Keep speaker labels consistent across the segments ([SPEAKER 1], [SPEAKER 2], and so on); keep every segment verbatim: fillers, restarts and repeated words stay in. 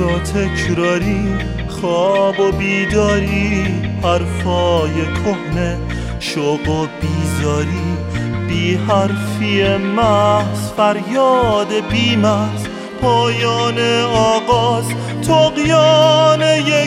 [SPEAKER 1] تا تکراری، خواب و بیداری، حرفای کهنه، شوق و بیزاری، بی حرفی محض، فریاد بی‌مرز، پایان آغاز، طغیان یک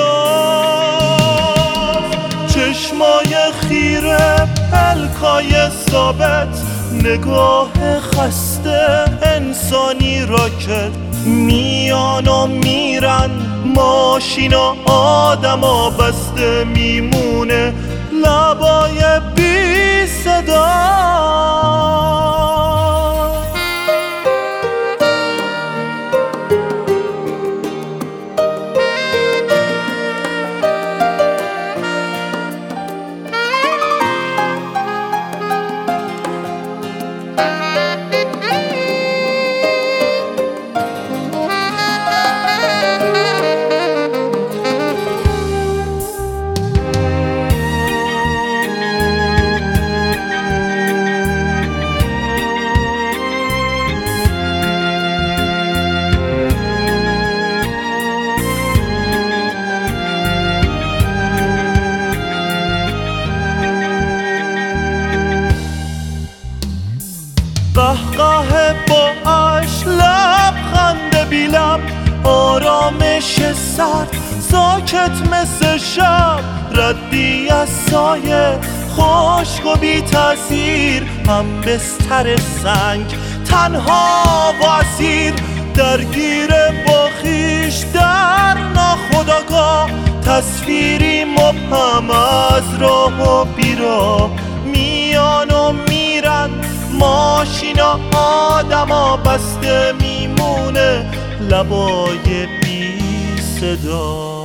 [SPEAKER 1] ساز. چشمای خیره، پلکای ثابت، نگاه خسته، انسانی راکت، میان و میرن ماشینا، آدما بسته میمونه لبای بی صدا. قهقه با اش، لبخند بی لب، آرامش سرد، ساکت مثل شب، ردی از سایه، خشک و بی تأثیر، هم بستر سنگ، تنها و اسیر، درگیر با خویش در ناخودآگاه، تصویری مبهم از راه و بیراه، میان و میرن ماشینا، آدما بسته میمونه لبای بی صدا.